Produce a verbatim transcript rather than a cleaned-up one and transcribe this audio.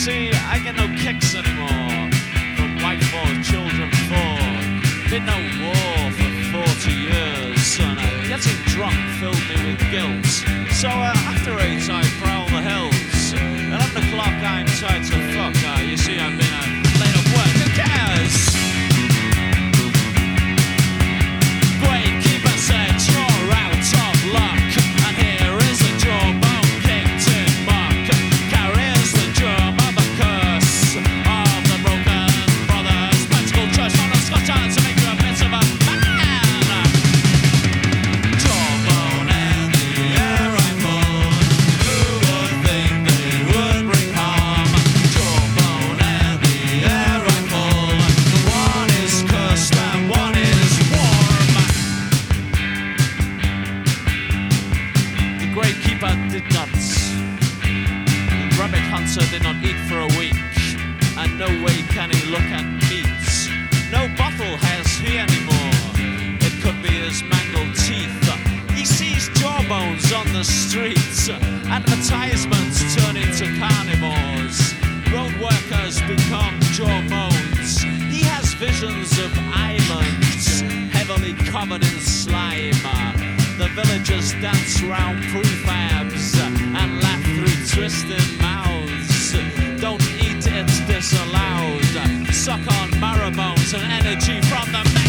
see, I get no kicks anymore from white boys, children for. Been no war for forty years, and uh, getting drunk filled me with guilt. So uh, after eight I prowl the hills. Eleven o'clock I'm tired to fuck. Uh, you see I've been uh, laid off work. Who cares? Great keeper said you're out of luck, and here is a jawbone kicked in muck. Carries the germ of the curse of the broken brothers. Spectacle church on a Scotch island to make you a bit of a man. Jawbone and the air rifle. Who would think they would bring harm? Jawbone and the air rifle. One is cursed and one is warm. The great keeper did not. The rabbit hunter did not eat for a week, and no way can he look at meat. No bottle has he anymore. It could be his mangled teeth. He sees jawbones on the streets. Advertisements turn into carnivores. Road workers become jawbones. He has visions of islands heavily covered in slime. The villagers dance round prefabs and laugh through twisted mouths. Don't eat, it's disallowed. Suck on marrow bones and energy from the